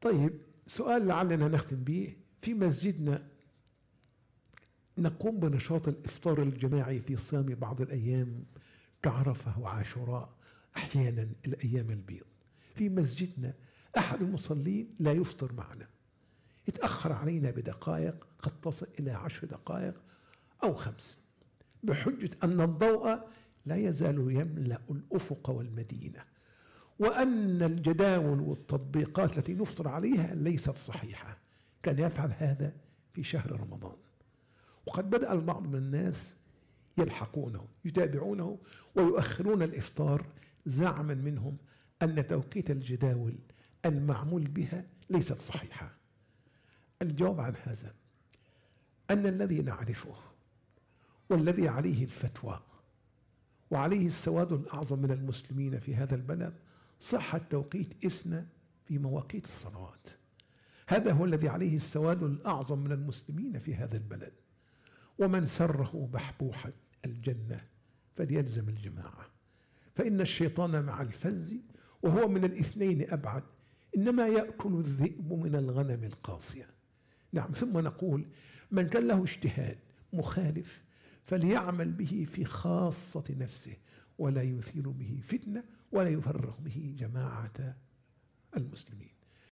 طيب، سؤال لعلنا نختم به. في مسجدنا نقوم بنشاط الإفطار الجماعي في صيام بعض الأيام كعرفة وعاشوراء، أحيانا الأيام البيض. في مسجدنا أحد المصلين لا يفطر معنا، يتأخر علينا بدقائق، قد تصل إلى 10 دقائق أو 5، بحجة أن الضوء لا يزال يملأ الأفق والمدينة، وأن الجداول والتطبيقات التي نفطر عليها ليست صحيحة. كان يفعل هذا في شهر رمضان، وقد بدأ البعض من الناس يلحقونه يتابعونه ويؤخرون الإفطار زعما منهم أن توقيت الجداول المعمول بها ليست صحيحة. الجواب عن هذا أن الذي نعرفه والذي عليه الفتوى وعليه السواد الأعظم من المسلمين في هذا البلد صحة توقيت إسنا في مواقيت الصلوات. هذا هو الذي عليه السواد الأعظم من المسلمين في هذا البلد. ومن سره بحبوحة الجنة فليلزم الجماعة، فإن الشيطان مع الفز وهو من الاثنين أبعد، إنما يأكل الذئب من الغنم القاصية. نعم. ثم نقول: من كان له اجتهاد مخالف فليعمل به في خاصة نفسه، ولا يثير به فتنة ولا يفرق به جماعة المسلمين.